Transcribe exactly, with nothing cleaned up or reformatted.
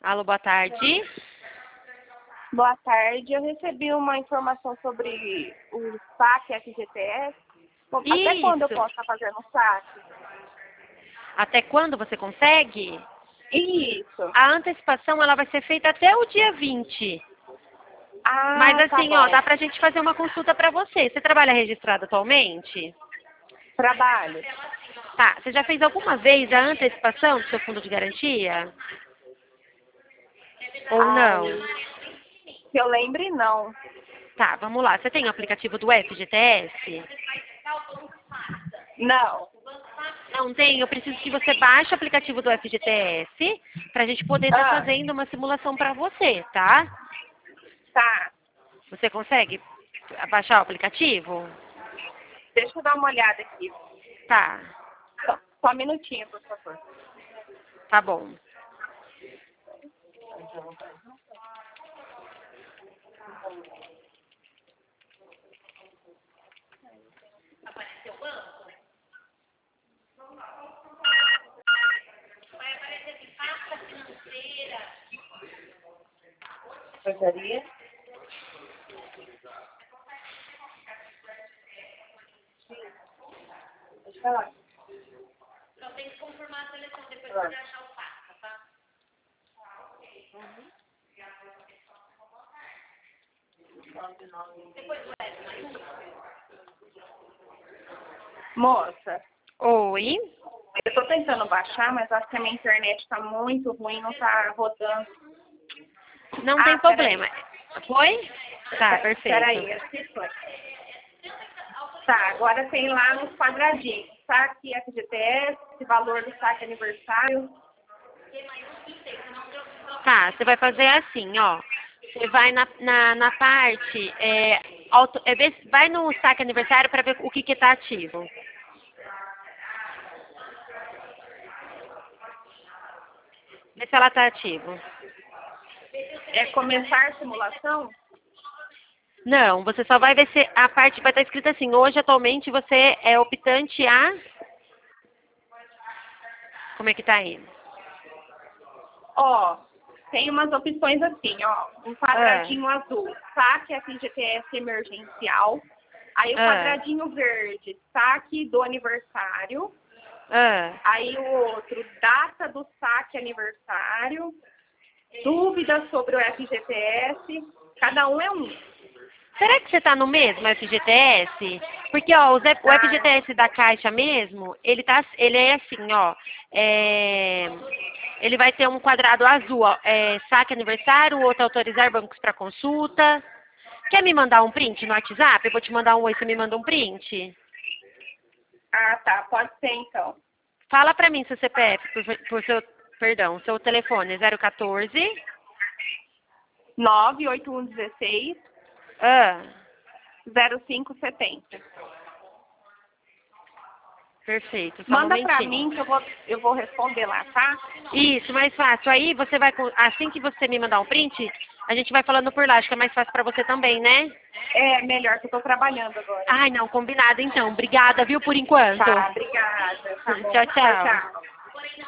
Alô, boa tarde. Boa tarde, eu recebi uma informação sobre o saque F G T S. Até quando eu Isso. posso estar fazendo o saque? Até quando você consegue? Isso. A antecipação ela vai ser feita até o dia vinte. Ah, Mas tá assim, bom. ó, dá pra gente fazer uma consulta pra você. Você trabalha registrado atualmente? Trabalho. Tá. Você já fez alguma vez a antecipação do seu fundo de garantia? Ou Ai, não? que eu lembre, não. Tá, vamos lá. Você tem o aplicativo do F G T S? Não. Não tem? Eu preciso que você baixe o aplicativo do F G T S pra gente poder estar Ah, fazendo uma simulação pra você, tá? tá. Você consegue baixar o aplicativo? Deixa eu dar uma olhada aqui. Tá, Só, só um minutinho, por favor. tá bom. Gostaria? Deixa eu falar. Só tem que confirmar a seleção depois Ah. de achar o fax, tá? Moça, Oi? eu tô tentando baixar, mas acho que a minha internet tá muito ruim, não tá rodando. Não Ah, tem peraí. problema. Foi? Tá, perfeito. Peraí, acho que foi. Tá, agora tem lá nos quadradinhos. Saque F G T S, valor do saque aniversário. Tá, você vai fazer assim, ó. Você vai na, na, na parte, é, auto, é, vê- vai no saque aniversário para ver o que que tá ativo. Vê se ela tá ativo. É começar a simulação? Não, você só vai ver se a parte vai estar escrita assim, hoje atualmente você é optante a... Como é que tá aí? Ó, tem umas opções assim, ó. Um quadradinho azul, saque F G T S emergencial. Aí o Ah. quadradinho verde, saque do aniversário. Ah, Aí o outro, data do saque aniversário. Dúvidas sobre o F G T S. Cada um é um. será que você tá no mesmo F G T S? Porque, ó, o, Zé- o Ah. F G T S da Caixa mesmo, ele, tá, ele é assim, ó. é, ele vai ter um quadrado azul, ó, é, saque aniversário, outro autorizar bancos para consulta. Quer me mandar um print no WhatsApp? Eu vou te mandar um oi, você me manda um print? Ah, tá. Pode ser então. Fala pra mim seu C P F, por, por seu, perdão, seu telefone, zero quatorze. nove oito um um seis Ah, zero cinco setenta. perfeito, só um Manda pra momentinho. mim que eu vou, eu vou responder lá, tá? Isso, mais fácil. Aí você vai, com- assim que você me mandar um print, a gente vai falando por lá. Acho que é mais fácil pra você também, né? É melhor que eu tô trabalhando agora. Ai, não, combinado então. Obrigada, viu, por enquanto. Tá, obrigada. Tá bom. Tchau, tchau. Tchau.